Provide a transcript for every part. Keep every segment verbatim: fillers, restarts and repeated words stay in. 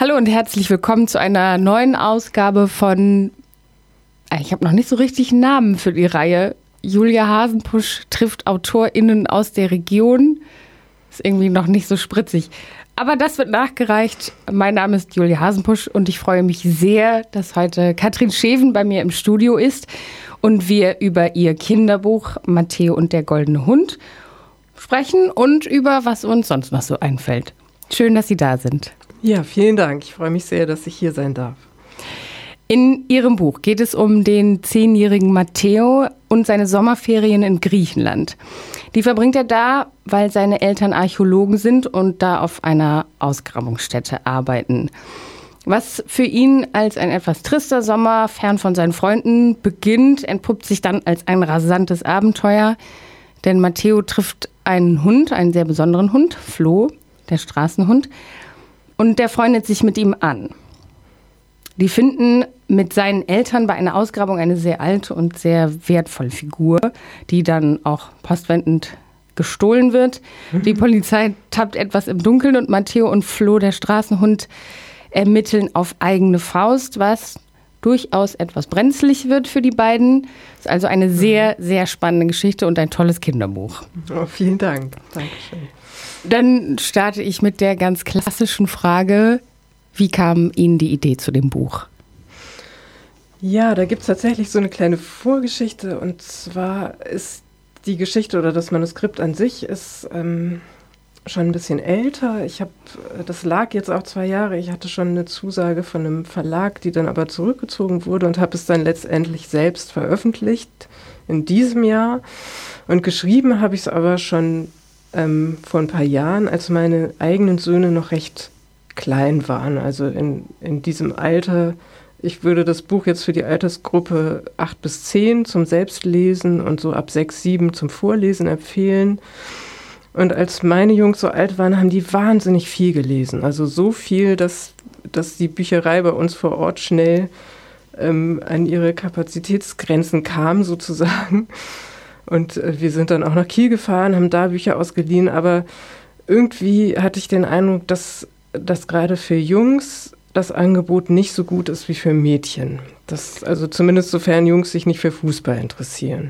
Hallo und herzlich willkommen zu einer neuen Ausgabe von, ich habe noch nicht so richtig einen Namen für die Reihe, Julia Hasenpusch trifft AutorInnen aus der Region. Ist irgendwie noch nicht so spritzig. Aber das wird nachgereicht. Mein Name ist Julia Hasenpusch und ich freue mich sehr, dass heute Katrin Scheven bei mir im Studio ist und wir über ihr Kinderbuch Matteo und der goldene Hund sprechen und über was uns sonst noch so einfällt. Schön, dass Sie da sind. Ja, vielen Dank. Ich freue mich sehr, dass ich hier sein darf. In Ihrem Buch geht es um den zehnjährigen Matteo und seine Sommerferien in Griechenland. Die verbringt er da, weil seine Eltern Archäologen sind und da auf einer Ausgrabungsstätte arbeiten. Was für ihn als ein etwas trister Sommer fern von seinen Freunden beginnt, entpuppt sich dann als ein rasantes Abenteuer. Denn Matteo trifft einen Hund, einen sehr besonderen Hund, Flo, der Straßenhund, und der freundet sich mit ihm an. Die finden mit seinen Eltern bei einer Ausgrabung eine sehr alte und sehr wertvolle Figur, die dann auch postwendend gestohlen wird. Mhm. Die Polizei tappt etwas im Dunkeln und Matteo und Flo, der Straßenhund, ermitteln auf eigene Faust, was durchaus etwas brenzlig wird für die beiden. Ist also eine sehr, sehr spannende Geschichte und ein tolles Kinderbuch. Oh, vielen Dank. Dankeschön. Dann starte ich mit der ganz klassischen Frage: Wie kam Ihnen die Idee zu dem Buch? Ja, da gibt es tatsächlich so eine kleine Vorgeschichte. Und zwar ist die Geschichte oder das Manuskript an sich ist ähm, schon ein bisschen älter. Ich habe, das lag jetzt auch zwei Jahre. Ich hatte schon eine Zusage von einem Verlag, die dann aber zurückgezogen wurde und habe es dann letztendlich selbst veröffentlicht in diesem Jahr. Und geschrieben habe ich es aber schon ähm, vor ein paar Jahren, als meine eigenen Söhne noch recht klein waren. Also in, in diesem Alter. Ich würde das Buch jetzt für die Altersgruppe acht bis zehn zum Selbstlesen und so ab sechs, sieben zum Vorlesen empfehlen. Und als meine Jungs so alt waren, haben die wahnsinnig viel gelesen. Also so viel, dass, dass die Bücherei bei uns vor Ort schnell ähm, an ihre Kapazitätsgrenzen kam sozusagen. Und äh, wir sind dann auch nach Kiel gefahren, haben da Bücher ausgeliehen. Aber irgendwie hatte ich den Eindruck, dass, dass gerade für Jungs das Angebot nicht so gut ist wie für Mädchen. Das, also zumindest sofern Jungs sich nicht für Fußball interessieren.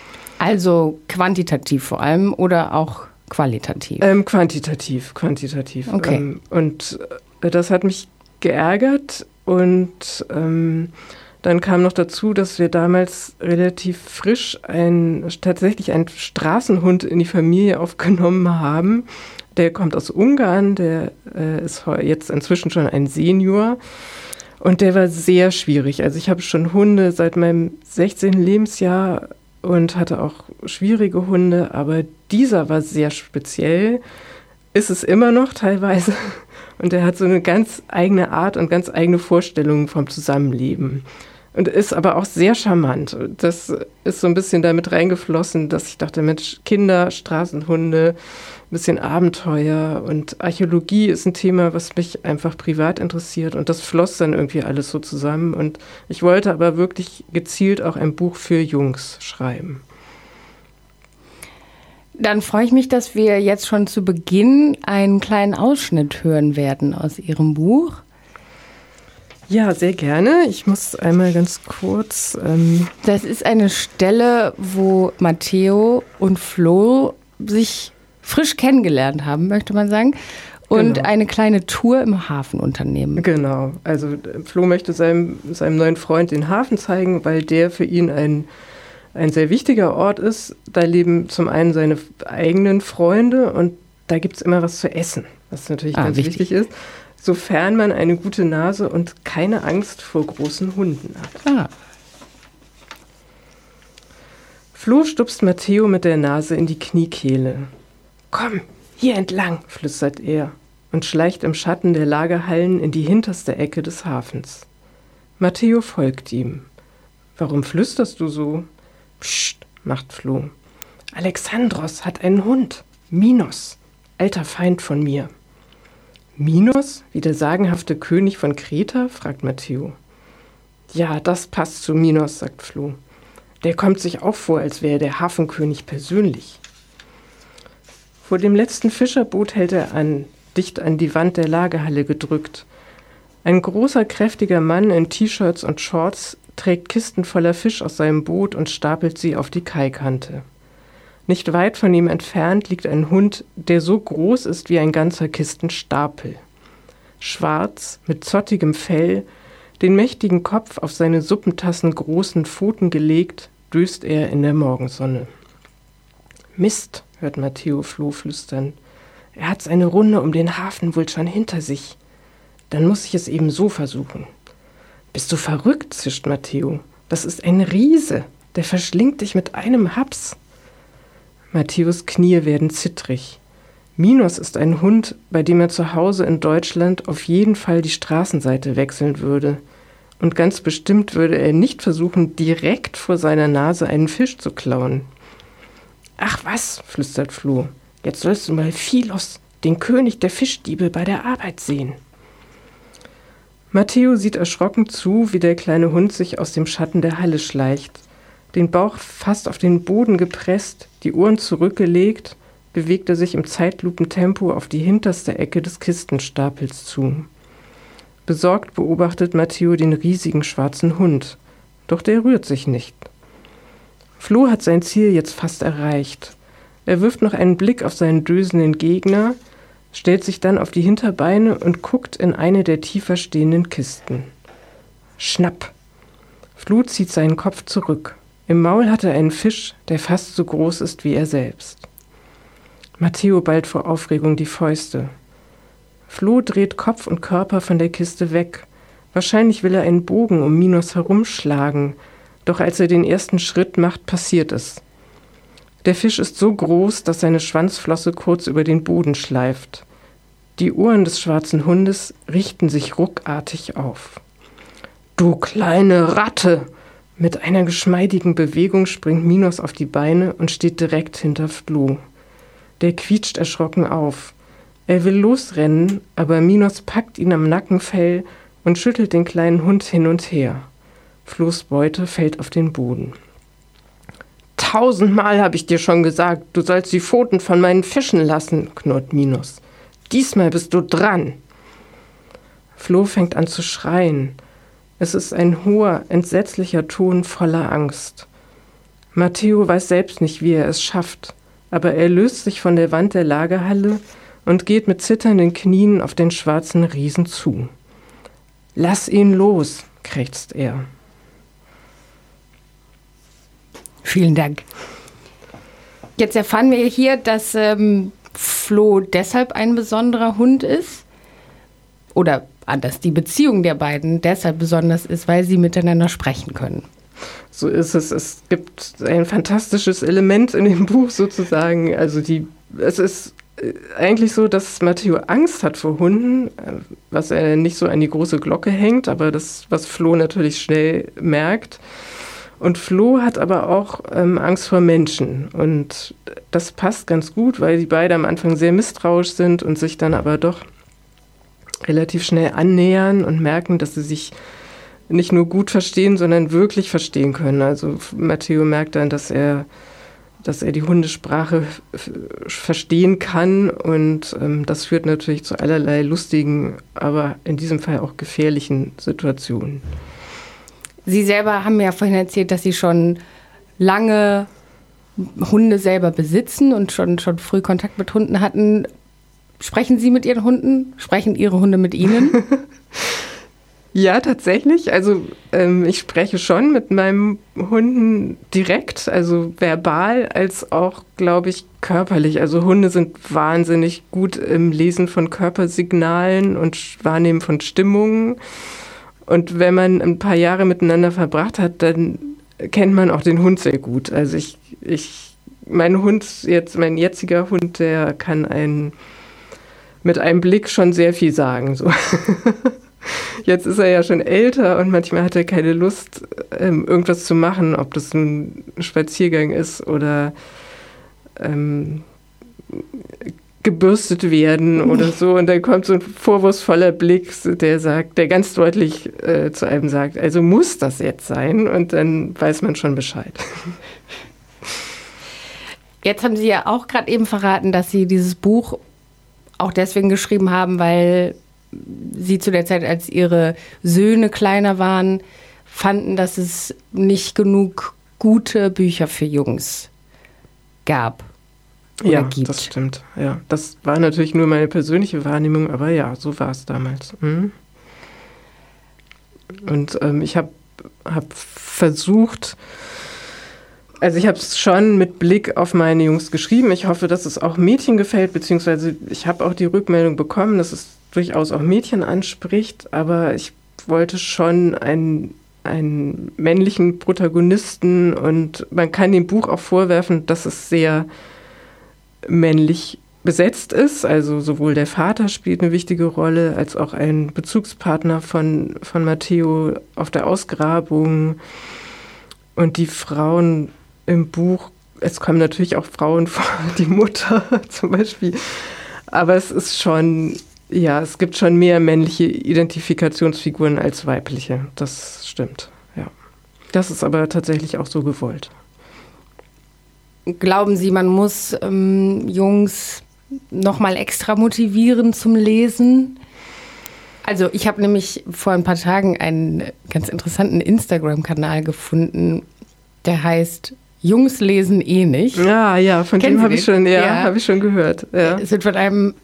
Also quantitativ vor allem oder auch qualitativ? Ähm, quantitativ, quantitativ. Okay. Ähm, und äh, das hat mich geärgert und ähm, dann kam noch dazu, dass wir damals relativ frisch ein, tatsächlich einen Straßenhund in die Familie aufgenommen haben. Der kommt aus Ungarn, der äh, ist jetzt inzwischen schon ein Senior und der war sehr schwierig. Also ich habe schon Hunde seit meinem sechzehnten Lebensjahr und hatte auch schwierige Hunde, aber dieser war sehr speziell, ist es immer noch teilweise und der hat so eine ganz eigene Art und ganz eigene Vorstellungen vom Zusammenleben. Und ist aber auch sehr charmant. Das ist so ein bisschen damit reingeflossen, dass ich dachte, Mensch, Kinder, Straßenhunde, ein bisschen Abenteuer und Archäologie ist ein Thema, was mich einfach privat interessiert. Und das floss dann irgendwie alles so zusammen. Und ich wollte aber wirklich gezielt auch ein Buch für Jungs schreiben. Dann freue ich mich, dass wir jetzt schon zu Beginn einen kleinen Ausschnitt hören werden aus Ihrem Buch. Ja, sehr gerne. Ich muss einmal ganz kurz... Ähm das ist eine Stelle, wo Matteo und Flo sich frisch kennengelernt haben, möchte man sagen, und genau. eine kleine Tour im Hafen unternehmen. Genau. Also Flo möchte seinem, seinem neuen Freund den Hafen zeigen, weil der für ihn ein, ein sehr wichtiger Ort ist. Da leben zum einen seine eigenen Freunde und da gibt es immer was zu essen, was natürlich ah, ganz wichtig. wichtig ist. Sofern man eine gute Nase und keine Angst vor großen Hunden hat. Ah. Flo stupst Matteo mit der Nase in die Kniekehle. »Komm, hier entlang«, flüstert er und schleicht im Schatten der Lagerhallen in die hinterste Ecke des Hafens. Matteo folgt ihm. »Warum flüsterst du so?« »Psst«, macht Flo. »Alexandros hat einen Hund, Minos, alter Feind von mir.« »Minos, wie der sagenhafte König von Kreta?« fragt Matteo. »Ja, das passt zu Minos«, sagt Flo. »Der kommt sich auch vor, als wäre der Hafenkönig persönlich.« Vor dem letzten Fischerboot hält er an, dicht an die Wand der Lagerhalle gedrückt. Ein großer, kräftiger Mann in T-Shirts und Shorts trägt Kisten voller Fisch aus seinem Boot und stapelt sie auf die Kaikante. Nicht weit von ihm entfernt liegt ein Hund, der so groß ist wie ein ganzer Kistenstapel. Schwarz, mit zottigem Fell, den mächtigen Kopf auf seine Suppentassen großen Pfoten gelegt, döst er in der Morgensonne. »Mist«, hört Matteo Floh flüstern, »er hat seine Runde um den Hafen wohl schon hinter sich. Dann muss ich es eben so versuchen.« »Bist du verrückt?«, zischt Matteo. »Das ist ein Riese, der verschlingt dich mit einem Haps.« Matteos Knie werden zittrig. Minos ist ein Hund, bei dem er zu Hause in Deutschland auf jeden Fall die Straßenseite wechseln würde. Und ganz bestimmt würde er nicht versuchen, direkt vor seiner Nase einen Fisch zu klauen. »Ach was«, flüstert Floh, »jetzt sollst du mal Philos, den König der Fischdiebe, bei der Arbeit sehen.« Matteo sieht erschrocken zu, wie der kleine Hund sich aus dem Schatten der Halle schleicht. Den Bauch fast auf den Boden gepresst, die Ohren zurückgelegt, bewegt er sich im Zeitlupentempo auf die hinterste Ecke des Kistenstapels zu. Besorgt beobachtet Matteo den riesigen schwarzen Hund, doch der rührt sich nicht. Floh hat sein Ziel jetzt fast erreicht. Er wirft noch einen Blick auf seinen dösenden Gegner, stellt sich dann auf die Hinterbeine und guckt in eine der tiefer stehenden Kisten. Schnapp! Floh zieht seinen Kopf zurück. Im Maul hat er einen Fisch, der fast so groß ist wie er selbst. Matteo ballt vor Aufregung die Fäuste. Floh dreht Kopf und Körper von der Kiste weg. Wahrscheinlich will er einen Bogen um Minos herumschlagen, doch als er den ersten Schritt macht, passiert es. Der Fisch ist so groß, dass seine Schwanzflosse kurz über den Boden schleift. Die Ohren des schwarzen Hundes richten sich ruckartig auf. »Du kleine Ratte!« Mit einer geschmeidigen Bewegung springt Minos auf die Beine und steht direkt hinter Floh. Der quietscht erschrocken auf. Er will losrennen, aber Minos packt ihn am Nackenfell und schüttelt den kleinen Hund hin und her. Flohs Beute fällt auf den Boden. »Tausendmal habe ich dir schon gesagt, du sollst die Pfoten von meinen Fischen lassen«, knurrt Minos. »Diesmal bist du dran!« Floh fängt an zu schreien. Es ist ein hoher, entsetzlicher Ton voller Angst. Matteo weiß selbst nicht, wie er es schafft, aber er löst sich von der Wand der Lagerhalle und geht mit zitternden Knien auf den schwarzen Riesen zu. »Lass ihn los«, krächzt er. Vielen Dank. Jetzt erfahren wir hier, dass ähm, Floh deshalb ein besonderer Hund ist. Oder dass die Beziehung der beiden deshalb besonders ist, weil sie miteinander sprechen können. So ist es. Es gibt ein fantastisches Element in dem Buch sozusagen. Also die, es ist eigentlich so, dass Matteo Angst hat vor Hunden, was er nicht so an die große Glocke hängt, aber das, was Floh natürlich schnell merkt. Und Floh hat aber auch ähm, Angst vor Menschen. Und das passt ganz gut, weil die beide am Anfang sehr misstrauisch sind und sich dann aber doch relativ schnell annähern und merken, dass sie sich nicht nur gut verstehen, sondern wirklich verstehen können. Also Matteo merkt dann, dass er, dass er die Hundesprache f- verstehen kann und ähm, das führt natürlich zu allerlei lustigen, aber in diesem Fall auch gefährlichen Situationen. Sie selber haben ja vorhin erzählt, dass Sie schon lange Hunde selber besitzen und schon, schon früh Kontakt mit Hunden hatten. Sprechen Sie mit Ihren Hunden? Sprechen Ihre Hunde mit Ihnen? Ja, tatsächlich. Also ähm, ich spreche schon mit meinem Hunden direkt, also verbal, als auch, glaube ich, körperlich. Also Hunde sind wahnsinnig gut im Lesen von Körpersignalen und Wahrnehmen von Stimmungen. Und wenn man ein paar Jahre miteinander verbracht hat, dann kennt man auch den Hund sehr gut. Also ich, ich, mein Hund, jetzt mein jetziger Hund, der kann einen mit einem Blick schon sehr viel sagen. So. Jetzt ist er ja schon älter und manchmal hat er keine Lust, ähm, irgendwas zu machen, ob das nun ein Spaziergang ist oder ähm, gebürstet werden oder so. Und dann kommt so ein vorwurfsvoller Blick, der sagt, der ganz deutlich äh, zu einem sagt, also muss das jetzt sein? Und dann weiß man schon Bescheid. Jetzt haben Sie ja auch gerade eben verraten, dass Sie dieses Buch auch deswegen geschrieben haben, weil sie zu der Zeit, als ihre Söhne kleiner waren, fanden, dass es nicht genug gute Bücher für Jungs gab. Ja, gibt. Das stimmt. Ja, das war natürlich nur meine persönliche Wahrnehmung, aber ja, so war es damals. Mhm. Und ähm, ich habe hab versucht, also ich habe es schon mit Blick auf meine Jungs geschrieben. Ich hoffe, dass es auch Mädchen gefällt, beziehungsweise ich habe auch die Rückmeldung bekommen, dass es durchaus auch Mädchen anspricht, aber ich wollte schon einen, einen männlichen Protagonisten und man kann dem Buch auch vorwerfen, dass es sehr männlich besetzt ist, also sowohl der Vater spielt eine wichtige Rolle, als auch ein Bezugspartner von, von Matteo auf der Ausgrabung und die Frauen im Buch, es kommen natürlich auch Frauen vor, die Mutter zum Beispiel, aber es ist schon, ja, es gibt schon mehr männliche Identifikationsfiguren als weibliche, das stimmt, ja. Das ist aber tatsächlich auch so gewollt. Glauben Sie, man muss ähm, Jungs nochmal extra motivieren zum Lesen? Also ich habe nämlich vor ein paar Tagen einen ganz interessanten Instagram-Kanal gefunden, der heißt Jungs lesen eh nicht. Ja, ja, von Kennen dem habe ich schon, ja, ja. habe ich schon gehört. Ja. Es wird von einem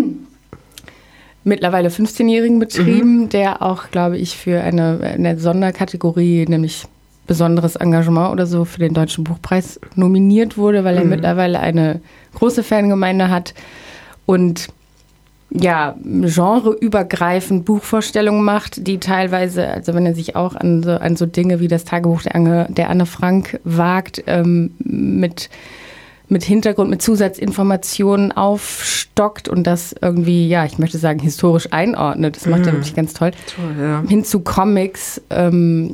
mittlerweile fünfzehnjährigen betrieben, mhm. der auch, glaube ich, für eine, eine Sonderkategorie, nämlich besonderes Engagement oder so, für den Deutschen Buchpreis nominiert wurde, weil er mhm. mittlerweile eine große Fangemeinde hat und ja, genreübergreifend Buchvorstellungen macht, die teilweise, also wenn er sich auch an so, an so Dinge wie das Tagebuch der Anne, der Anne Frank wagt, ähm, mit, mit Hintergrund, mit Zusatzinformationen aufstockt und das irgendwie, ja, ich möchte sagen, historisch einordnet. Das macht mhm. er wirklich ganz toll. Toll, ja. Hin zu Comics, ähm,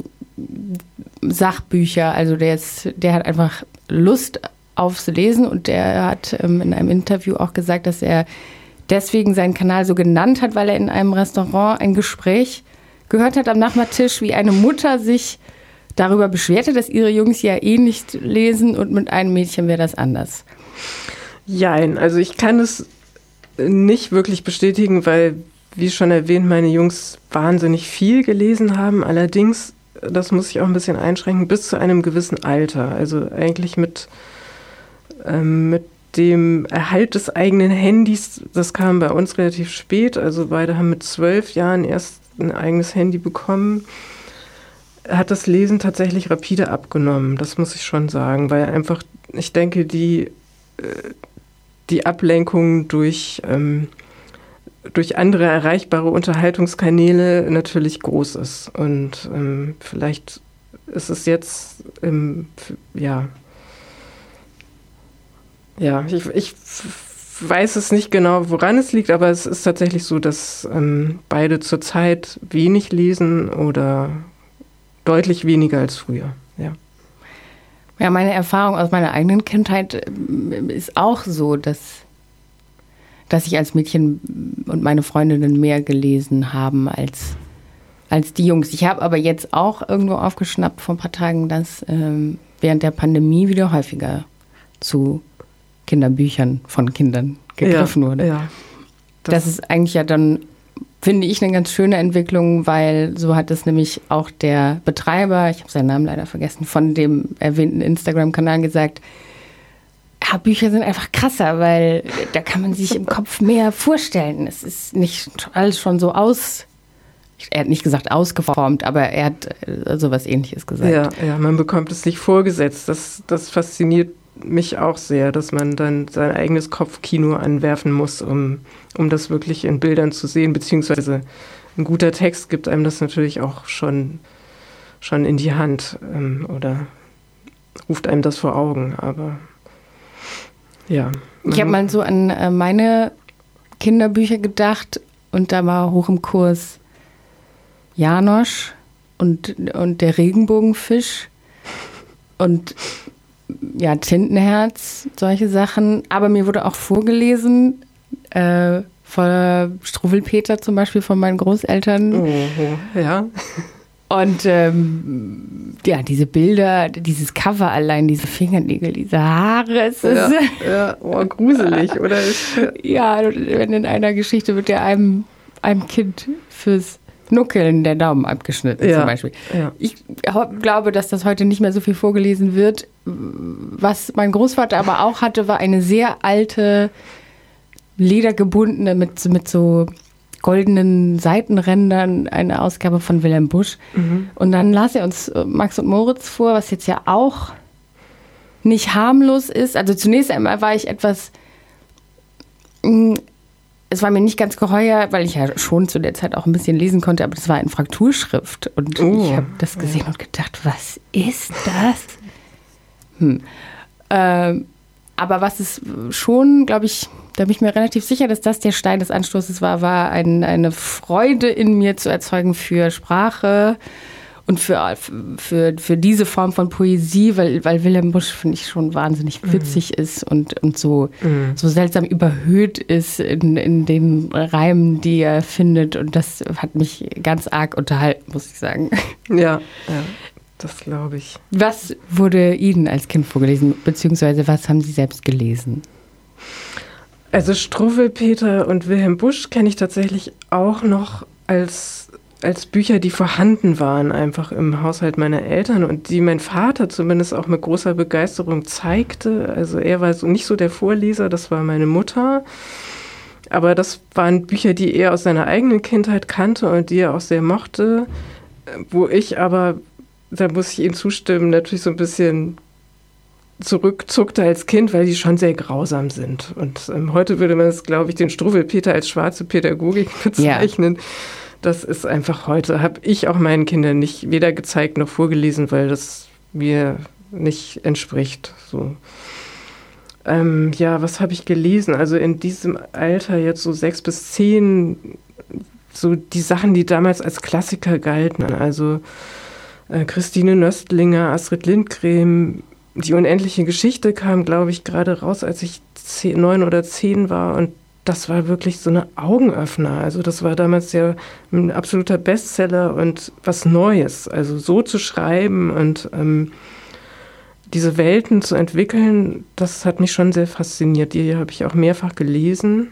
Sachbücher, also der ist, der hat einfach Lust aufs Lesen und der hat ähm, in einem Interview auch gesagt, dass er deswegen seinen Kanal so genannt hat, weil er in einem Restaurant ein Gespräch gehört hat am Nachbartisch, wie eine Mutter sich darüber beschwerte, dass ihre Jungs ja eh nicht lesen und mit einem Mädchen wäre das anders. Jein, also ich kann es nicht wirklich bestätigen, weil, wie schon erwähnt, meine Jungs wahnsinnig viel gelesen haben. Allerdings, das muss ich auch ein bisschen einschränken, bis zu einem gewissen Alter. Also eigentlich mit, ähm, mit dem Erhalt des eigenen Handys, das kam bei uns relativ spät. Also beide haben mit zwölf Jahren erst ein eigenes Handy bekommen. Hat das Lesen tatsächlich rapide abgenommen, das muss ich schon sagen, weil einfach, ich denke, die, die Ablenkung durch, ähm, durch andere erreichbare Unterhaltungskanäle natürlich groß ist. Und ähm, vielleicht ist es jetzt, ähm, ja, ja, ich, ich weiß es nicht genau, woran es liegt, aber es ist tatsächlich so, dass ähm, beide zurzeit wenig lesen oder deutlich weniger als früher, ja. Ja, meine Erfahrung aus meiner eigenen Kindheit ist auch so, dass, dass ich als Mädchen und meine Freundinnen mehr gelesen haben als, als die Jungs. Ich habe aber jetzt auch irgendwo aufgeschnappt vor ein paar Tagen, dass ähm, während der Pandemie wieder häufiger zu Kinderbüchern von Kindern gegriffen ja, wurde. Ja, das, das ist eigentlich ja dann, finde ich, eine ganz schöne Entwicklung, weil so hat es nämlich auch der Betreiber, ich habe seinen Namen leider vergessen, von dem erwähnten Instagram-Kanal gesagt, ja, Bücher sind einfach krasser, weil da kann man sich im Kopf mehr vorstellen. Es ist nicht alles schon so aus, er hat nicht gesagt ausgeformt, aber er hat sowas Ähnliches gesagt. Ja, ja, man bekommt es nicht vorgesetzt. Das, das fasziniert mich auch sehr, dass man dann sein eigenes Kopfkino anwerfen muss, um, um das wirklich in Bildern zu sehen, beziehungsweise ein guter Text gibt einem das natürlich auch schon, schon in die Hand ähm, oder ruft einem das vor Augen, aber ja. Ich habe mal so an äh, meine Kinderbücher gedacht und da war hoch im Kurs Janosch und, und der Regenbogenfisch und ja, Tintenherz, solche Sachen. Aber mir wurde auch vorgelesen, äh, von Struwwelpeter zum Beispiel von meinen Großeltern. Oh, ja. Und ähm, ja, diese Bilder, dieses Cover allein, diese Fingernägel, diese Haare, es ist ja, ja. Oh, gruselig, oder? Ja, wenn in einer Geschichte wird ja einem einem Kind fürs Nuckeln der Daumen abgeschnitten, ja, zum Beispiel. Ja. Ich glaube, dass das heute nicht mehr so viel vorgelesen wird. Was mein Großvater aber auch hatte, war eine sehr alte, ledergebundene, mit, mit so goldenen Seitenrändern, eine Ausgabe von Wilhelm Busch. Mhm. Und dann las er uns Max und Moritz vor, was jetzt ja auch nicht harmlos ist. Also zunächst einmal war ich etwas... Es war mir nicht ganz geheuer, weil ich ja schon zu der Zeit auch ein bisschen lesen konnte, aber das war in Frakturschrift. Und oh, ich habe das gesehen ja. und gedacht, was ist das? Hm. Ähm, aber was es schon, glaube ich, da bin ich mir relativ sicher, dass das der Stein des Anstoßes war, war ein, eine Freude in mir zu erzeugen für Sprache und für, für, für diese Form von Poesie, weil, weil Wilhelm Busch, finde ich, schon wahnsinnig witzig mhm. ist und, und so, mhm. so seltsam überhöht ist in, in den Reimen, die er findet. Und das hat mich ganz arg unterhalten, muss ich sagen. Ja, ja, das glaube ich. Was wurde Ihnen als Kind vorgelesen, beziehungsweise was haben Sie selbst gelesen? Also Struwwelpeter und Wilhelm Busch kenne ich tatsächlich auch noch als als Bücher, die vorhanden waren, einfach im Haushalt meiner Eltern und die mein Vater zumindest auch mit großer Begeisterung zeigte. Also er war so nicht so der Vorleser, das war meine Mutter. Aber das waren Bücher, die er aus seiner eigenen Kindheit kannte und die er auch sehr mochte, wo ich aber, da muss ich Ihnen zustimmen, natürlich so ein bisschen zurückzuckte als Kind, weil die schon sehr grausam sind. Und ähm, heute würde man es, glaube ich, den Struwwelpeter als schwarze Pädagogik bezeichnen. Ja. Das ist einfach heute, habe ich auch meinen Kindern nicht weder gezeigt noch vorgelesen, weil das mir nicht entspricht. So. Ähm, ja, was habe ich gelesen? Also in diesem Alter jetzt so sechs bis zehn, so die Sachen, die damals als Klassiker galten. Also äh, Christine Nöstlinger, Astrid Lindgren, Die unendliche Geschichte kam, glaube ich, gerade raus, als ich zehn, neun oder zehn war und das war wirklich so eine Augenöffner. Also das war damals ja ein absoluter Bestseller und was Neues. Also so zu schreiben und ähm, diese Welten zu entwickeln, das hat mich schon sehr fasziniert. Die habe ich auch mehrfach gelesen.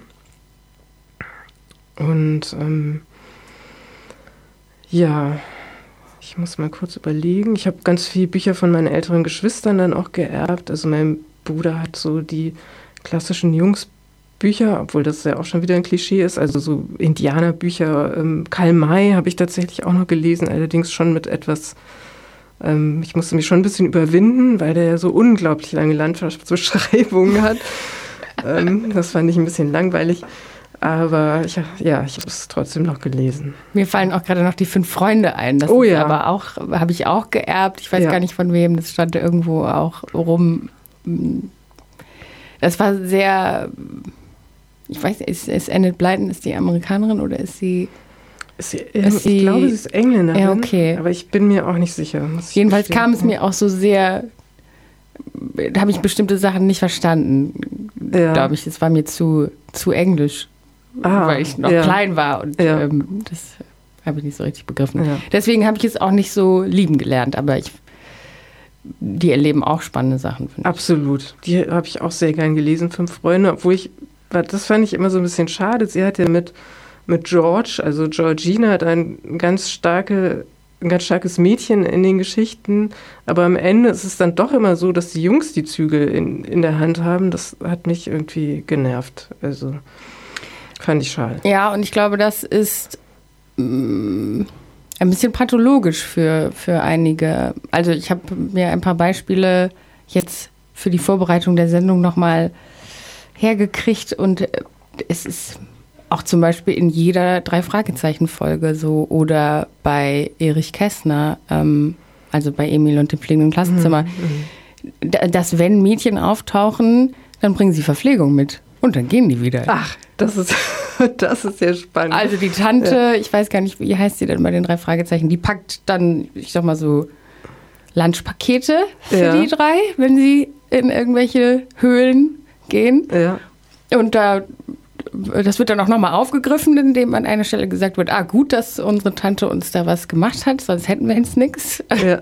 Und ähm, ja, ich muss mal kurz überlegen. Ich habe ganz viele Bücher von meinen älteren Geschwistern dann auch geerbt. Also mein Bruder hat so die klassischen Jungs Bücher, obwohl das ja auch schon wieder ein Klischee ist, also so Indianerbücher. Ähm, Karl May habe ich tatsächlich auch noch gelesen, allerdings schon mit etwas, ähm, ich musste mich schon ein bisschen überwinden, weil der ja so unglaublich lange Landschaftsbeschreibungen hat. ähm, das fand ich ein bisschen langweilig, aber ich, ja, ich habe es trotzdem noch gelesen. Mir fallen auch gerade noch die fünf Freunde ein, das oh, ja. aber auch, habe ich auch geerbt, ich weiß ja. gar nicht von wem, das stand irgendwo auch rum. Das war sehr... Ich weiß nicht, ist, ist Enid Blyton, ist die Amerikanerin oder ist sie... Ist sie ist ich sie, glaube, sie ist Engländerin, ja, okay. aber ich bin mir auch nicht sicher. Jedenfalls kam es mir auch so sehr... Da habe ich bestimmte Sachen nicht verstanden, ja. glaube ich. Es war mir zu, zu englisch, ah, weil ich noch ja. klein war und ja. ähm, das habe ich nicht so richtig begriffen. Ja. Deswegen habe ich es auch nicht so lieben gelernt, aber ich... Die erleben auch spannende Sachen. Absolut. Die habe ich auch sehr gern gelesen, Fünf Freunde, obwohl ich... Das fand ich immer so ein bisschen schade. Sie hat ja mit, mit George, also Georgina, hat ein ganz, starke, ein ganz starkes Mädchen in den Geschichten. Aber am Ende ist es dann doch immer so, dass die Jungs die Zügel in, in der Hand haben. Das hat mich irgendwie genervt. Also fand ich schade. Ja, und ich glaube, das ist mh, ein bisschen pathologisch für, für einige. Also ich habe mir ein paar Beispiele jetzt für die Vorbereitung der Sendung nochmal hergekriegt und es ist auch zum Beispiel in jeder Drei-Fragezeichen-Folge so oder bei Erich Kästner, ähm, also bei Emil und dem fliegenden Klassenzimmer, mhm. dass wenn Mädchen auftauchen, dann bringen sie Verpflegung mit und dann gehen die wieder. Ach, das ist, das ist sehr spannend. Also die Tante, ja. ich weiß gar nicht, wie heißt sie denn bei den drei Fragezeichen, die packt dann, ich sag mal so, Lunchpakete für ja. die drei, wenn sie in irgendwelche Höhlen gehen. Ja. Und da, das wird dann auch nochmal aufgegriffen, indem an einer Stelle gesagt wird, ah, gut, dass unsere Tante uns da was gemacht hat, sonst hätten wir jetzt nichts. Ja.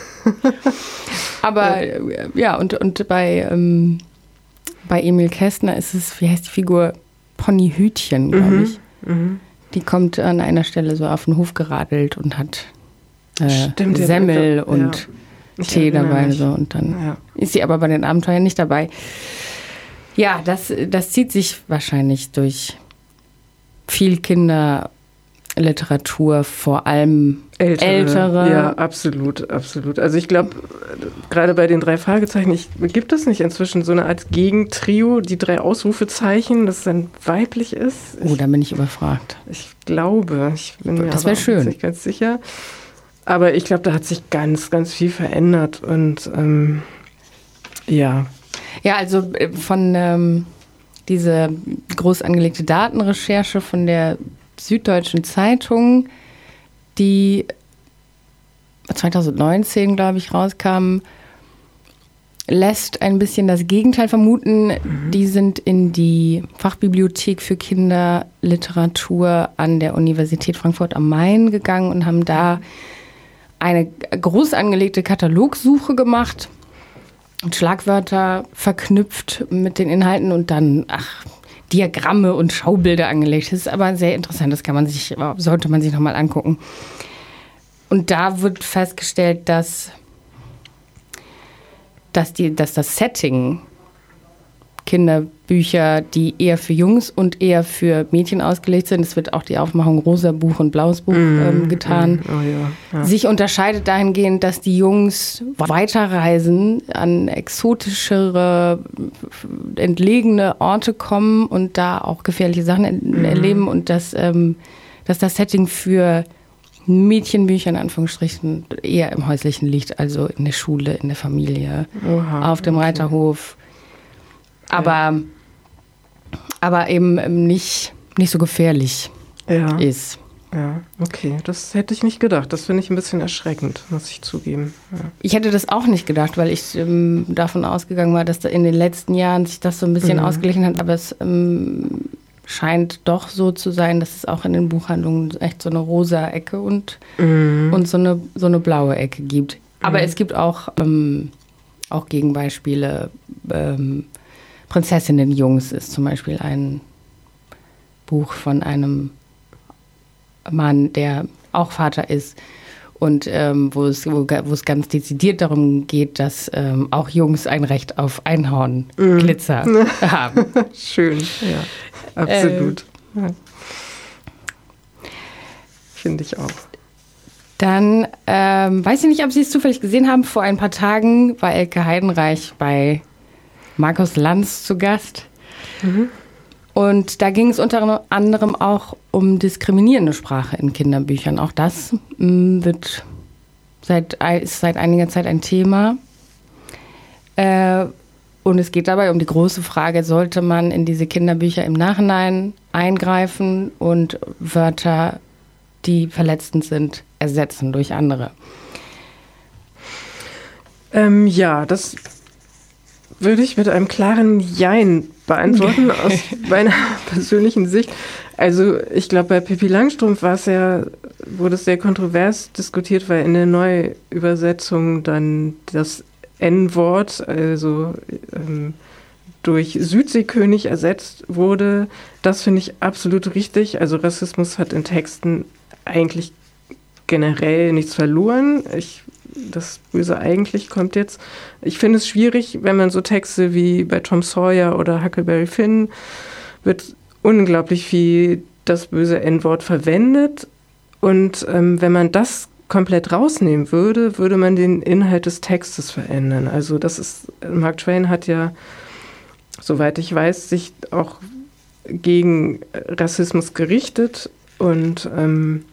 Aber ja, ja und, und bei, ähm, bei Emil Kästner ist es, wie heißt die Figur? Ponyhütchen, glaube ich. Mhm. Die kommt an einer Stelle so auf den Hof geradelt und hat äh, Stimmt, Semmel ja. und Ja. Tee dabei. So, und dann ja. ist sie aber bei den Abenteuern nicht dabei. Ja, das, das zieht sich wahrscheinlich durch viel Kinderliteratur, vor allem ältere. ältere. Ja, absolut, absolut. Also ich glaube, gerade bei den drei Fragezeichen, ich, gibt es nicht inzwischen so eine Art Gegentrio, die drei Ausrufezeichen, das dann weiblich ist? Oh, da bin ich überfragt. Ich glaube, ich bin mir das aber wäre schön. nicht ganz sicher. Aber ich glaube, da hat sich ganz, ganz viel verändert und ähm, ja. Ja, also von ähm, dieser groß angelegte Datenrecherche von der Süddeutschen Zeitung, die zwanzig neunzehn, glaube ich, rauskam, lässt ein bisschen das Gegenteil vermuten. Mhm. Die sind in die Fachbibliothek für Kinderliteratur an der Universität Frankfurt am Main gegangen und haben da eine groß angelegte Katalogsuche gemacht und Schlagwörter verknüpft mit den Inhalten und dann, ach, Diagramme und Schaubilder angelegt. Das ist aber sehr interessant, das kann man sich, sollte man sich nochmal angucken. Und da wird festgestellt, dass, dass, die, dass das Setting Kinderbücher, die eher für Jungs und eher für Mädchen ausgelegt sind, es wird auch die Aufmachung rosa Buch und blaues Buch mm, ähm, getan, mm, oh ja, ja. sich unterscheidet dahingehend, dass die Jungs weiterreisen, an exotischere, entlegene Orte kommen und da auch gefährliche Sachen er- mm. erleben und dass, ähm, dass das Setting für Mädchenbücher in Anführungsstrichen eher im Häuslichen liegt, also in der Schule, in der Familie, Oha, auf dem okay. Reiterhof. Aber, ja. aber eben nicht, nicht so gefährlich ja. ist. Ja, okay. Das hätte ich nicht gedacht. Das finde ich ein bisschen erschreckend, muss ich zugeben. Ja. Ich hätte das auch nicht gedacht, weil ich ähm, davon ausgegangen war, dass da in den letzten Jahren sich das so ein bisschen mhm. ausgeglichen hat. Aber es ähm, scheint doch so zu sein, dass es auch in den Buchhandlungen echt so eine rosa Ecke und, mhm. und so, eine, so eine blaue Ecke gibt. Aber mhm. es gibt auch, ähm, auch Gegenbeispiele. Ähm, Prinzessinnen-Jungs ist zum Beispiel ein Buch von einem Mann, der auch Vater ist und ähm, wo es, wo, wo es ganz dezidiert darum geht, dass ähm, auch Jungs ein Recht auf Einhornglitzer mm. haben. Schön, ja, absolut. Äh, ja. Finde ich auch. Dann ähm, weiß ich nicht, ob Sie es zufällig gesehen haben, vor ein paar Tagen war Elke Heidenreich bei Markus Lanz zu Gast. Mhm. Und da ging es unter anderem auch um diskriminierende Sprache in Kinderbüchern. Auch das mh, wird seit, ist seit einiger Zeit ein Thema. Äh, und es geht dabei um die große Frage, sollte man in diese Kinderbücher im Nachhinein eingreifen und Wörter, die verletzend sind, ersetzen durch andere? Ähm, ja, das würde ich mit einem klaren Jein beantworten, aus meiner persönlichen Sicht. Also ich glaube, bei Pippi Langstrumpf war es ja, wurde es sehr kontrovers diskutiert, weil in der Neuübersetzung dann das N-Wort, also ähm, durch Südseekönig ersetzt wurde. Das finde ich absolut richtig. Also Rassismus hat in Texten eigentlich generell nichts verloren. Ich Das Böse eigentlich kommt jetzt. Ich finde es schwierig, wenn man so Texte wie bei Tom Sawyer oder Huckleberry Finn wird unglaublich viel das böse N-Wort verwendet. Und ähm, wenn man das komplett rausnehmen würde, würde man den Inhalt des Textes verändern. Also das ist, Mark Twain hat ja, soweit ich weiß, sich auch gegen Rassismus gerichtet und ähm,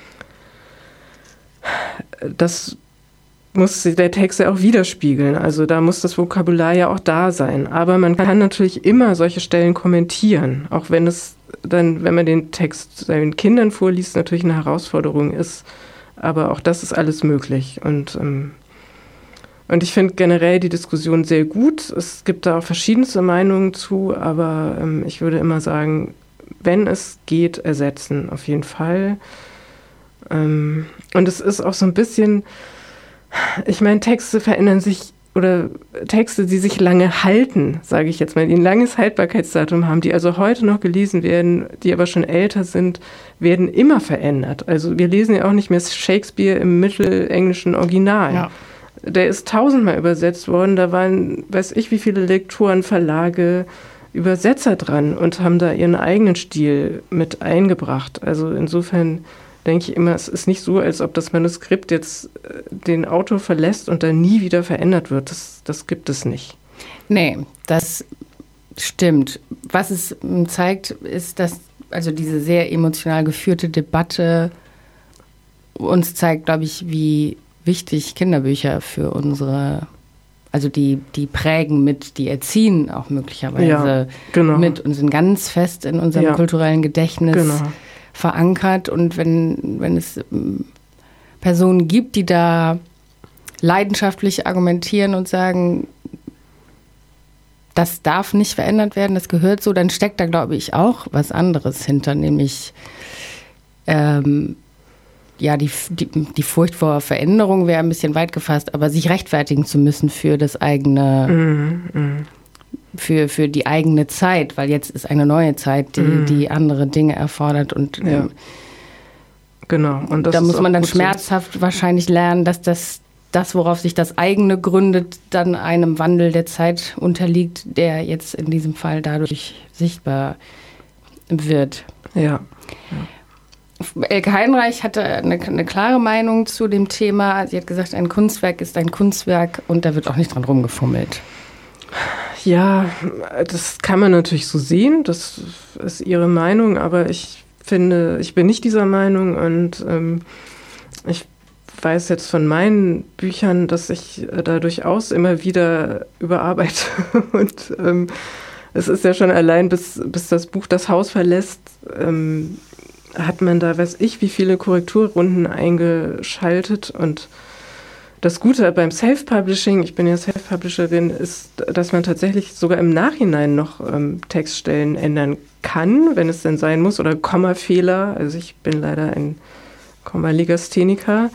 das muss der Text ja auch widerspiegeln. Also da muss das Vokabular ja auch da sein. Aber man kann natürlich immer solche Stellen kommentieren, auch wenn es dann, wenn man den Text seinen Kindern vorliest, natürlich eine Herausforderung ist. Aber auch das ist alles möglich. Und, ähm, und ich finde generell die Diskussion sehr gut. Es gibt da auch verschiedenste Meinungen zu, aber ähm, ich würde immer sagen, wenn es geht, ersetzen, auf jeden Fall. Ähm, und es ist auch so ein bisschen, ich meine, Texte verändern sich oder Texte, die sich lange halten, sage ich jetzt mal, die ein langes Haltbarkeitsdatum haben, die also heute noch gelesen werden, die aber schon älter sind, werden immer verändert. Also wir lesen ja auch nicht mehr Shakespeare im mittelenglischen Original. Ja. Der ist tausendmal übersetzt worden, da waren, weiß ich, wie viele Lektoren, Verlage, Übersetzer dran und haben da ihren eigenen Stil mit eingebracht. Also insofern denke ich immer, es ist nicht so, als ob das Manuskript jetzt den Autor verlässt und dann nie wieder verändert wird. Das, das gibt es nicht. Nee, das stimmt. Was es zeigt, ist, dass also diese sehr emotional geführte Debatte uns zeigt, glaube ich, wie wichtig Kinderbücher für unsere, also die, die prägen mit, die erziehen auch möglicherweise ja, genau. mit und sind ganz fest in unserem ja. kulturellen Gedächtnis genau. verankert. Und wenn, wenn es Personen gibt, die da leidenschaftlich argumentieren und sagen, das darf nicht verändert werden, das gehört so, dann steckt da, glaube ich, auch was anderes hinter, nämlich ähm, ja, die, die, die Furcht vor Veränderung wäre ein bisschen weit gefasst, aber sich rechtfertigen zu müssen für das eigene, mm, mm. Für, für die eigene Zeit, weil jetzt ist eine neue Zeit, die, mm. die andere Dinge erfordert und ja. ähm, genau. Und das da muss man dann so. schmerzhaft wahrscheinlich lernen, dass das, das, worauf sich das eigene gründet, dann einem Wandel der Zeit unterliegt, der jetzt in diesem Fall dadurch sichtbar wird. Ja. ja. Elke Heidenreich hatte eine, eine klare Meinung zu dem Thema. Sie hat gesagt, ein Kunstwerk ist ein Kunstwerk und da wird auch nicht dran rumgefummelt. Ja, das kann man natürlich so sehen. Das ist ihre Meinung, aber ich finde, ich bin nicht dieser Meinung und ähm, ich weiß jetzt von meinen Büchern, dass ich da durchaus immer wieder überarbeite und ähm, es ist ja schon allein, bis, bis das Buch das Haus verlässt, ähm, hat man da, weiß ich, wie viele Korrekturrunden eingeschaltet. Und das Gute beim Self-Publishing, ich bin ja Self-Publisherin, ist, dass man tatsächlich sogar im Nachhinein noch ähm, Textstellen ändern kann, wenn es denn sein muss, oder Kommafehler. Also ich bin leider ein Kommalegastheniker.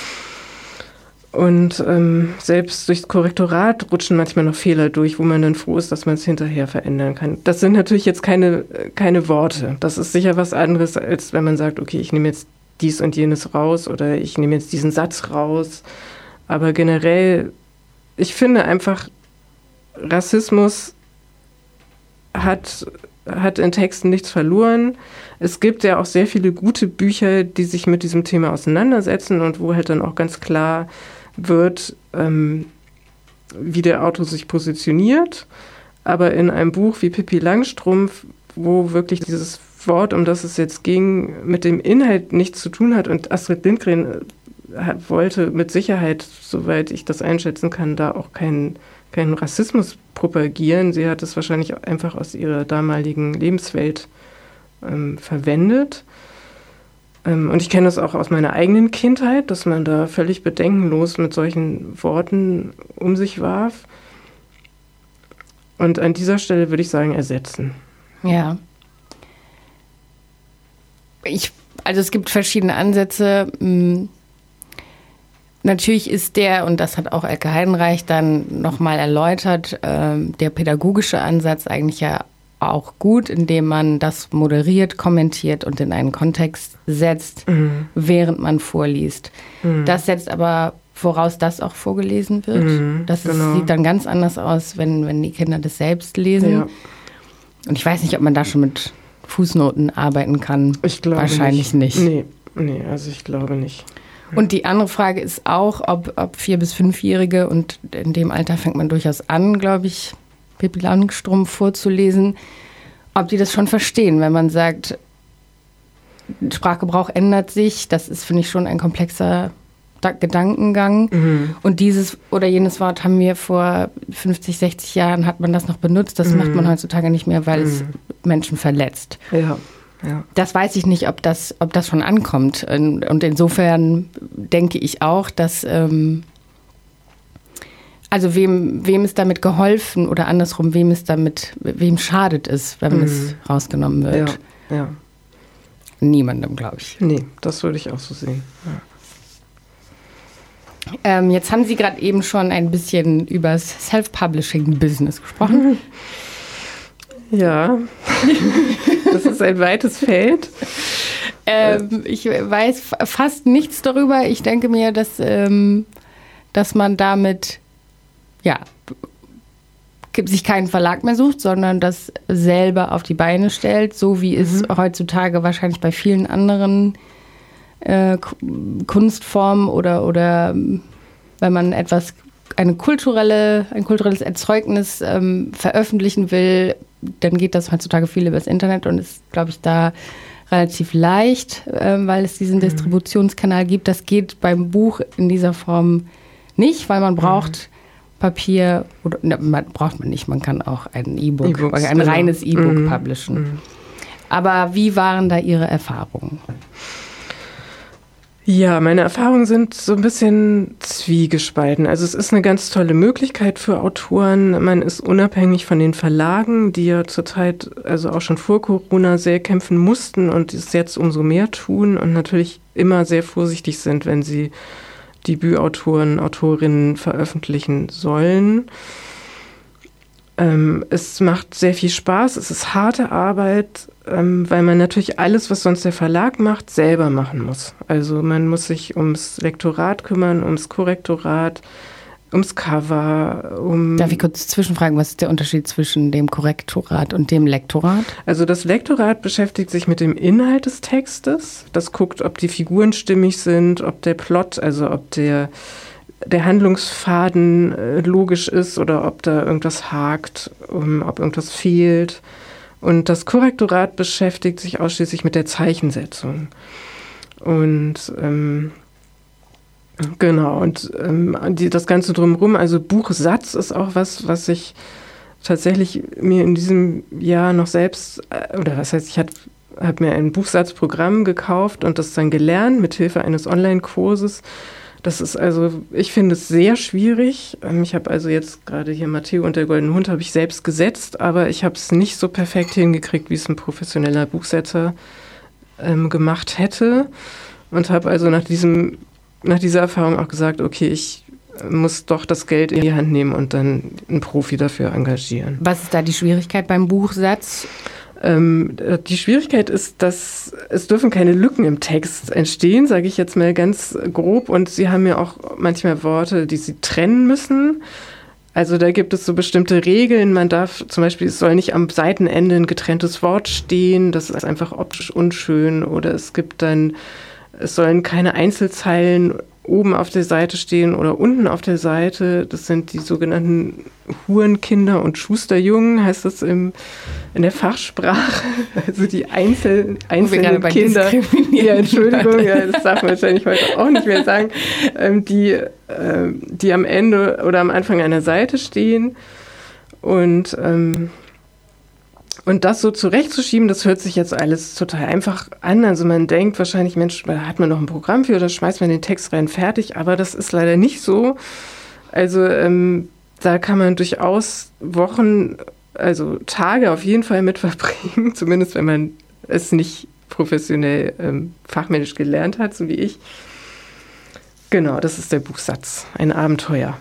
Und ähm, selbst durchs Korrektorat rutschen manchmal noch Fehler durch, wo man dann froh ist, dass man es hinterher verändern kann. Das sind natürlich jetzt keine, keine Worte. Das ist sicher was anderes, als wenn man sagt, okay, ich nehme jetzt dies und jenes raus oder ich nehme jetzt diesen Satz raus. Aber generell, ich finde einfach, Rassismus hat, hat in Texten nichts verloren. Es gibt ja auch sehr viele gute Bücher, die sich mit diesem Thema auseinandersetzen und wo halt dann auch ganz klar wird, ähm, wie der Autor sich positioniert. Aber in einem Buch wie Pippi Langstrumpf, wo wirklich dieses Wort, um das es jetzt ging, mit dem Inhalt nichts zu tun hat und Astrid Lindgren hat, wollte mit Sicherheit, soweit ich das einschätzen kann, da auch keinen keinen Rassismus propagieren. Sie hat es wahrscheinlich einfach aus ihrer damaligen Lebenswelt ähm, verwendet. Ähm, und ich kenne das auch aus meiner eigenen Kindheit, dass man da völlig bedenkenlos mit solchen Worten um sich warf. Und an dieser Stelle würde ich sagen, ersetzen. Ja. Ich, also es gibt verschiedene Ansätze. Natürlich ist der, und das hat auch Elke Heidenreich dann nochmal erläutert, der pädagogische Ansatz eigentlich ja auch gut, indem man das moderiert, kommentiert und in einen Kontext setzt, mhm. während man vorliest. Mhm. Das setzt aber voraus, dass auch vorgelesen wird. Mhm, das ist, genau. sieht dann ganz anders aus, wenn, wenn die Kinder das selbst lesen. Ja. Und ich weiß nicht, ob man da schon mit Fußnoten arbeiten kann. Ich glaube Wahrscheinlich nicht. nicht. Nee, nee, also ich glaube nicht. Und die andere Frage ist auch, ob, ob Vier- bis Fünfjährige, und in dem Alter fängt man durchaus an, glaube ich, Pippi Langstrumpf vorzulesen, ob die das schon verstehen, wenn man sagt, Sprachgebrauch ändert sich, das ist, finde ich, schon ein komplexer Gedankengang. Mhm. Und dieses oder jenes Wort haben wir vor fünfzig, sechzig Jahren, hat man das noch benutzt, das mhm. macht man heutzutage nicht mehr, weil mhm. es Menschen verletzt. Ja. Ja. Das weiß ich nicht, ob das, ob das schon ankommt. Und insofern denke ich auch, dass, ähm, also wem, wem ist damit geholfen oder andersrum, wem ist damit, wem schadet es, wenn mhm. es rausgenommen wird? Ja, ja. Niemandem, glaube ich. Nee, das würde ich auch so sehen. Ja. Ähm, jetzt haben Sie gerade eben schon ein bisschen über das Self-Publishing-Business gesprochen. Ja, das ist ein weites Feld. Ähm, ich weiß fast nichts darüber. Ich denke mir, dass, ähm, dass man damit ja, sich keinen Verlag mehr sucht, sondern das selber auf die Beine stellt, so wie es mhm. heutzutage wahrscheinlich bei vielen anderen äh, Kunstformen oder, oder wenn man etwas, eine kulturelle, ein kulturelles Erzeugnis ähm, veröffentlichen will, dann geht das heutzutage viel übers Internet und ist, glaube ich, da relativ leicht, äh, weil es diesen mhm. Distributionskanal gibt. Das geht beim Buch in dieser Form nicht, weil man braucht mhm. Papier, oder ne, man, braucht man nicht, man kann auch ein E-Book, E-Books, ein genau. reines E-Book mhm. publishen. Mhm. Aber wie waren da Ihre Erfahrungen? Ja, meine Erfahrungen sind so ein bisschen zwiegespalten. Also es ist eine ganz tolle Möglichkeit für Autoren. Man ist unabhängig von den Verlagen, die ja zurzeit, also auch schon vor Corona, sehr kämpfen mussten und es jetzt umso mehr tun und natürlich immer sehr vorsichtig sind, wenn sie Debütautoren, Autorinnen veröffentlichen sollen. Ähm, es macht sehr viel Spaß, es ist harte Arbeit, ähm, weil man natürlich alles, was sonst der Verlag macht, selber machen muss. Also man muss sich ums Lektorat kümmern, ums Korrektorat, ums Cover. Um Darf ich kurz zwischenfragen, was ist der Unterschied zwischen dem Korrektorat und dem Lektorat? Also das Lektorat beschäftigt sich mit dem Inhalt des Textes. Das guckt, ob die Figuren stimmig sind, ob der Plot, also ob der der Handlungsfaden äh, logisch ist oder ob da irgendwas hakt, um, ob irgendwas fehlt. Und das Korrektorat beschäftigt sich ausschließlich mit der Zeichensetzung. Und ähm, genau, und ähm, die, das Ganze drumherum, also Buchsatz ist auch was, was ich tatsächlich mir in diesem Jahr noch selbst, äh, oder was heißt, ich habe hab mir ein Buchsatzprogramm gekauft und das dann gelernt mit Hilfe eines Online-Kurses. Das ist also, ich finde es sehr schwierig. Ich habe also jetzt gerade hier Matteo und der Goldene Hund habe ich selbst gesetzt, aber ich habe es nicht so perfekt hingekriegt, wie es ein professioneller Buchsetzer ähm, gemacht hätte. Und habe also nach diesem, nach dieser Erfahrung auch gesagt, okay, ich muss doch das Geld in die Hand nehmen und dann einen Profi dafür engagieren. Was ist da die Schwierigkeit beim Buchsatz? Ähm, die Schwierigkeit ist, dass es dürfen keine Lücken im Text entstehen, sage ich jetzt mal ganz grob. Und sie haben ja auch manchmal Worte, die sie trennen müssen. Also da gibt es so bestimmte Regeln. Man darf zum Beispiel, es soll nicht am Seitenende ein getrenntes Wort stehen. Das ist einfach optisch unschön. Oder es gibt dann, es sollen keine Einzelzeilen oben auf der Seite stehen oder unten auf der Seite. Das sind die sogenannten Hurenkinder und Schusterjungen, heißt das im, in der Fachsprache. Also die Einzel, einzelnen Kinder. Ja, Entschuldigung, ja, das darf man wahrscheinlich heute auch nicht mehr sagen. Ähm, die, äh, die am Ende oder am Anfang einer Seite stehen. Und ähm, Und das so zurechtzuschieben, das hört sich jetzt alles total einfach an. Also man denkt wahrscheinlich, Mensch, da hat man noch ein Programm für, da schmeißt man den Text rein, fertig. Aber das ist leider nicht so. Also ähm, da kann man durchaus Wochen, also Tage auf jeden Fall mit verbringen. Zumindest wenn man es nicht professionell ähm, fachmännisch gelernt hat, so wie ich. Genau, das ist der Buchsatz. Ein Abenteuer.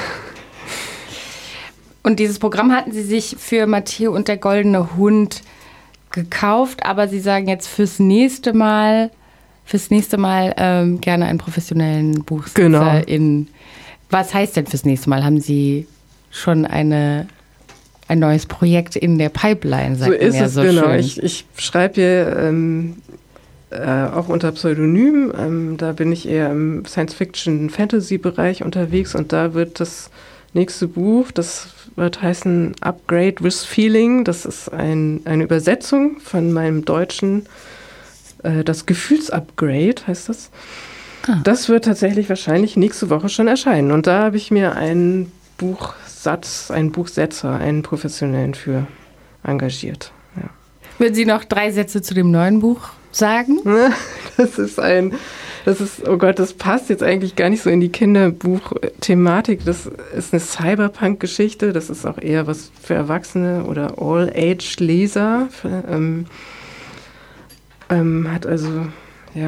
Und dieses Programm hatten Sie sich für Matteo und der Goldene Hund gekauft, aber Sie sagen jetzt fürs nächste Mal, fürs nächste Mal ähm, gerne einen professionellen Buchsetzer. Genau. In, was heißt denn fürs nächste Mal? Haben Sie schon eine, ein neues Projekt in der Pipeline? Sagt so ist ja es, so genau. Schön. Ich, ich schreibe hier ähm, äh, auch unter Pseudonym. Ähm, da bin ich eher im Science-Fiction-Fantasy-Bereich unterwegs und da wird das nächste Buch, das wird heißen Upgrade with Feeling. Das ist ein, eine Übersetzung von meinem Deutschen, äh, das Gefühlsupgrade heißt das. Ah. Das wird tatsächlich wahrscheinlich nächste Woche schon erscheinen. Und da habe ich mir einen Buchsatz, einen Buchsetzer, einen professionellen für engagiert. Ja. Würden Sie noch drei Sätze zu dem neuen Buch sagen? Das ist ein... Das ist, oh Gott, das passt jetzt eigentlich gar nicht so in die Kinderbuch-Thematik. Das ist eine Cyberpunk-Geschichte. Das ist auch eher was für Erwachsene oder All-Age-Leser. Ähm, ähm, hat also, ja,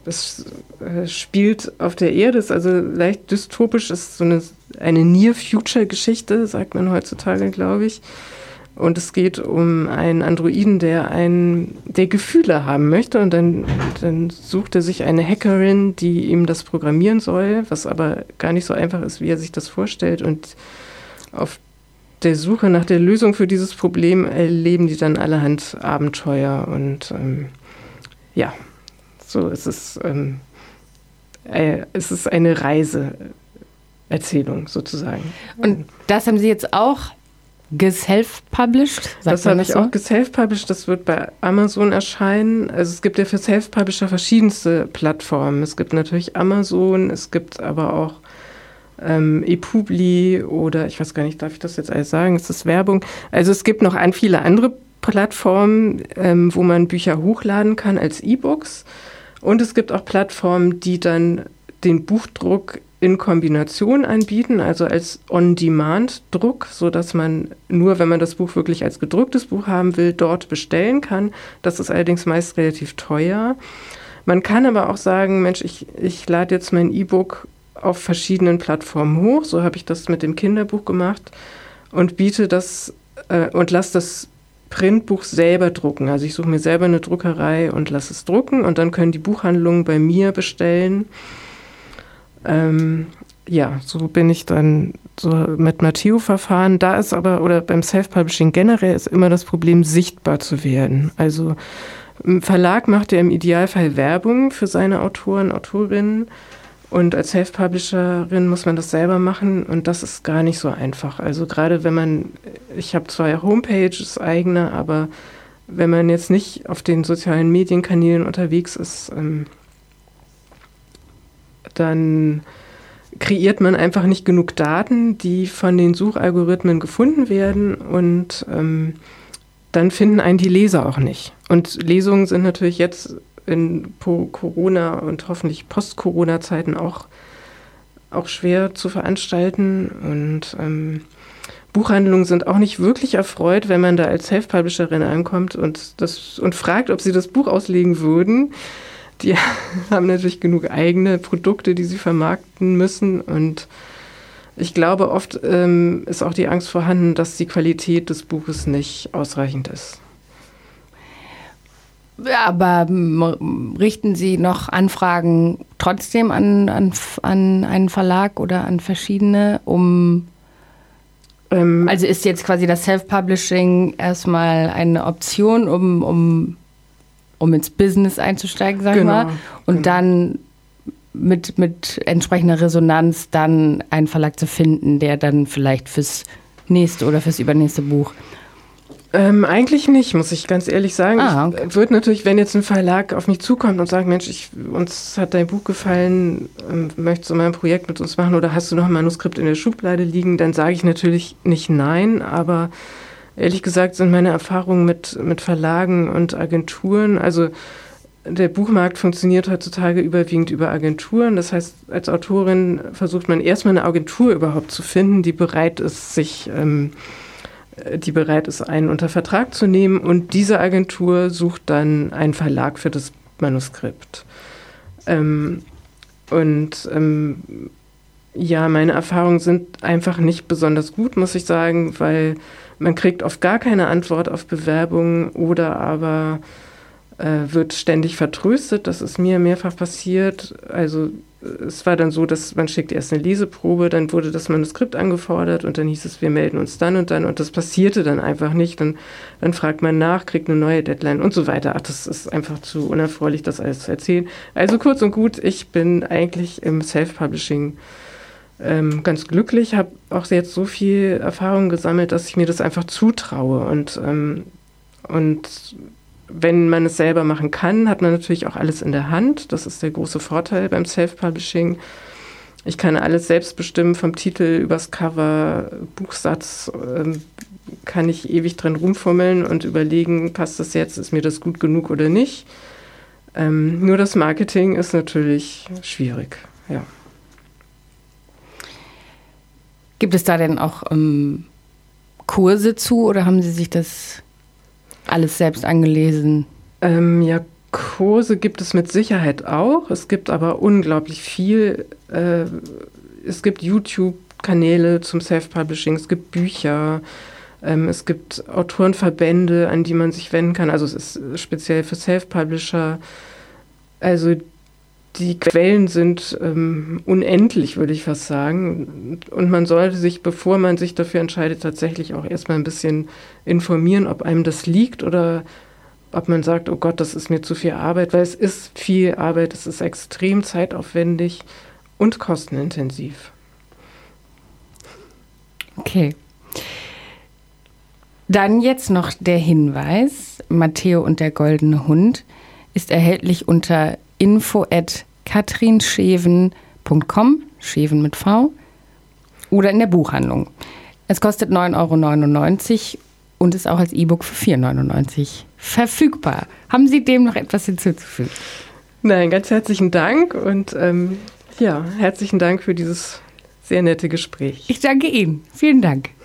es äh, spielt auf der Erde, ist also leicht dystopisch, ist so eine, eine Near-Future-Geschichte, sagt man heutzutage, glaube ich. Und es geht um einen Androiden, der, ein, der Gefühle haben möchte. Und dann, dann sucht er sich eine Hackerin, die ihm das programmieren soll, was aber gar nicht so einfach ist, wie er sich das vorstellt. Und auf der Suche nach der Lösung für dieses Problem erleben die dann allerhand Abenteuer. Und ähm, ja, so ist es, ähm, äh, es ist eine Reiseerzählung sozusagen. Und das haben Sie jetzt auch geself-published? Das habe ich so? auch geself-published. Das wird bei Amazon erscheinen. Also es gibt ja für Self-Publisher verschiedenste Plattformen. Es gibt natürlich Amazon, es gibt aber auch ähm, ePubli oder ich weiß gar nicht, darf ich das jetzt alles sagen? Ist das Werbung? Also es gibt noch an viele andere Plattformen, ähm, wo man Bücher hochladen kann als E-Books. Und es gibt auch Plattformen, die dann den Buchdruck in Kombination anbieten, also als On-Demand-Druck, sodass man nur, wenn man das Buch wirklich als gedrucktes Buch haben will, dort bestellen kann. Das ist allerdings meist relativ teuer. Man kann aber auch sagen, Mensch, ich, ich lade jetzt mein E-Book auf verschiedenen Plattformen hoch. So habe ich das mit dem Kinderbuch gemacht und biete das äh, und lasse das Printbuch selber drucken. Also ich suche mir selber eine Druckerei und lasse es drucken und dann können die Buchhandlungen bei mir bestellen. Ähm, ja, so bin ich dann so mit Matteo verfahren. Da ist aber, oder beim Self-Publishing generell ist immer das Problem, sichtbar zu werden. Also ein Verlag macht ja im Idealfall Werbung für seine Autoren, Autorinnen und als Self-Publisherin muss man das selber machen und das ist gar nicht so einfach. Also gerade wenn man, ich habe zwar Homepages eigene, aber wenn man jetzt nicht auf den sozialen Medienkanälen unterwegs ist, ähm, dann kreiert man einfach nicht genug Daten, die von den Suchalgorithmen gefunden werden und ähm, dann finden einen die Leser auch nicht. Und Lesungen sind natürlich jetzt in Corona- und hoffentlich Post-Corona-Zeiten auch, auch schwer zu veranstalten und ähm, Buchhandlungen sind auch nicht wirklich erfreut, wenn man da als Self-Publisherin ankommt und, das, und fragt, ob sie das Buch auslegen würden. Die haben natürlich genug eigene Produkte, die sie vermarkten müssen. Und ich glaube, oft ähm, ist auch die Angst vorhanden, dass die Qualität des Buches nicht ausreichend ist. Aber richten Sie noch Anfragen trotzdem an, an, an einen Verlag oder an verschiedene, um... Ähm, also ist jetzt quasi das Self-Publishing erstmal eine Option, um... um um ins Business einzusteigen, sag ich genau, mal. Und genau. dann mit, mit entsprechender Resonanz dann einen Verlag zu finden, der dann vielleicht fürs nächste oder fürs übernächste Buch... Ähm, eigentlich nicht, muss ich ganz ehrlich sagen. Ah, okay. Ich würde natürlich, wenn jetzt ein Verlag auf mich zukommt und sagt, Mensch, ich, uns hat dein Buch gefallen, ähm, möchtest du mal ein Projekt mit uns machen oder hast du noch ein Manuskript in der Schublade liegen, dann sage ich natürlich nicht nein, aber ehrlich gesagt sind meine Erfahrungen mit, mit Verlagen und Agenturen, also der Buchmarkt funktioniert heutzutage überwiegend über Agenturen. Das heißt, als Autorin versucht man erstmal eine Agentur überhaupt zu finden, die bereit ist, sich, ähm, die bereit ist, einen unter Vertrag zu nehmen. Und diese Agentur sucht dann einen Verlag für das Manuskript. Ähm, und ähm, ja, meine Erfahrungen sind einfach nicht besonders gut, muss ich sagen, weil man kriegt oft gar keine Antwort auf Bewerbungen oder aber äh, wird ständig vertröstet. Das ist mir mehrfach passiert. Also es war dann so, dass man schickt erst eine Leseprobe, dann wurde das Manuskript angefordert und dann hieß es, wir melden uns dann und dann und das passierte dann einfach nicht. Dann, dann fragt man nach, kriegt eine neue Deadline und so weiter. Ach, das ist einfach zu unerfreulich, das alles zu erzählen. Also kurz und gut, ich bin eigentlich im Self-Publishing Ähm, ganz glücklich, habe auch jetzt so viel Erfahrung gesammelt, dass ich mir das einfach zutraue. Und, ähm, und wenn man es selber machen kann, hat man natürlich auch alles in der Hand. Das ist der große Vorteil beim Self-Publishing. Ich kann alles selbst bestimmen, vom Titel übers Cover, Buchsatz, ähm, kann ich ewig drin rumfummeln und überlegen, passt das jetzt, ist mir das gut genug oder nicht. Ähm, nur das Marketing ist natürlich schwierig, ja. Gibt es da denn auch ähm, Kurse zu oder haben Sie sich das alles selbst angelesen? Ähm, ja, Kurse gibt es mit Sicherheit auch. Es gibt aber unglaublich viel. Äh, es gibt YouTube-Kanäle zum Self-Publishing, es gibt Bücher, ähm, es gibt Autorenverbände, an die man sich wenden kann. Also es ist speziell für Self-Publisher. Also die Quellen sind ähm, unendlich, würde ich fast sagen. Und man sollte sich, bevor man sich dafür entscheidet, tatsächlich auch erstmal ein bisschen informieren, ob einem das liegt oder ob man sagt, oh Gott, das ist mir zu viel Arbeit, weil es ist viel Arbeit, es ist extrem zeitaufwendig und kostenintensiv. Okay. Dann jetzt noch der Hinweis, Matteo und der goldene Hund ist erhältlich unter info at katrinscheven punkt com, Scheven mit V, oder in der Buchhandlung. Es kostet neun Euro neunundneunzig und ist auch als E-Book für vier Euro neunundneunzig verfügbar. Haben Sie dem noch etwas hinzuzufügen? Nein, ganz herzlichen Dank und ähm, ja, herzlichen Dank für dieses sehr nette Gespräch. Ich danke Ihnen. Vielen Dank.